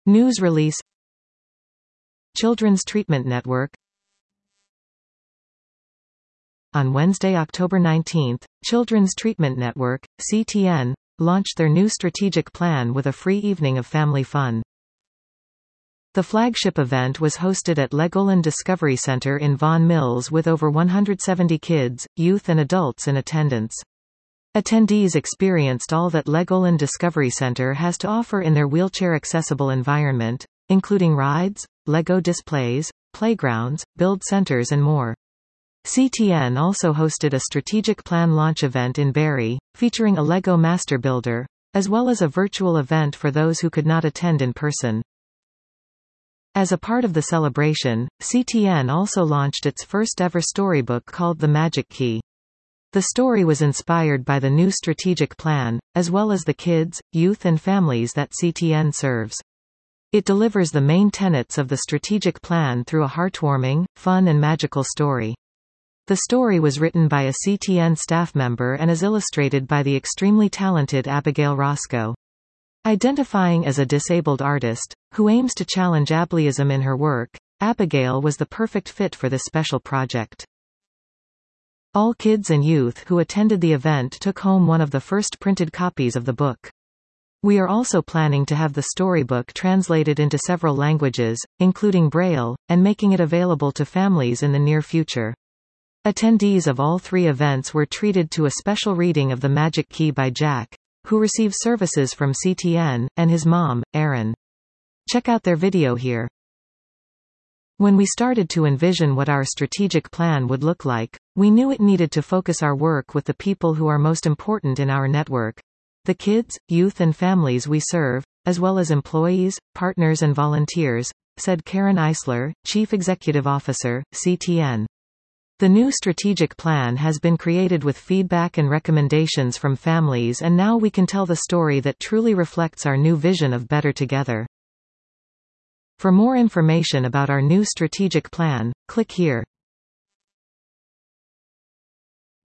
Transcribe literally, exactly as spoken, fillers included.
News release. Children's Treatment Network. On Wednesday, October nineteenth, Children's Treatment Network, C T N, launched their new strategic plan with a free evening of family fun. The flagship event was hosted at Legoland Discovery Center in Vaughan Mills with over one hundred seventy kids, youth and adults in attendance. Attendees experienced all that Legoland Discovery Center has to offer in their wheelchair-accessible environment, including rides, Lego displays, playgrounds, build centers and more. C T N also hosted a strategic plan launch event in Barrie, featuring a Lego Master Builder, as well as a virtual event for those who could not attend in person. As a part of the celebration, C T N also launched its first-ever storybook called The Magic Key. The story was inspired by the new strategic plan, as well as the kids, youth and families that C T N serves. It delivers the main tenets of the strategic plan through a heartwarming, fun and magical story. The story was written by a C T N staff member and is illustrated by the extremely talented Abigail Roscoe. Identifying as a disabled artist, who aims to challenge ableism in her work, Abigail was the perfect fit for this special project. All kids and youth who attended the event took home one of the first printed copies of the book. We are also planning to have the storybook translated into several languages, including Braille, and making it available to families in the near future. Attendees of all three events were treated to a special reading of The Magic Key by Jack, who receives services from C T N, and his mom, Erin. Check out their video here. When we started to envision what our strategic plan would look like, we knew it needed to focus our work with the people who are most important in our network. The kids, youth and families we serve, as well as employees, partners and volunteers, said Karen Eisler, Chief Executive Officer, C T N. The new strategic plan has been created with feedback and recommendations from families, and now we can tell the story that truly reflects our new vision of Better Together. For more information about our new strategic plan, click here.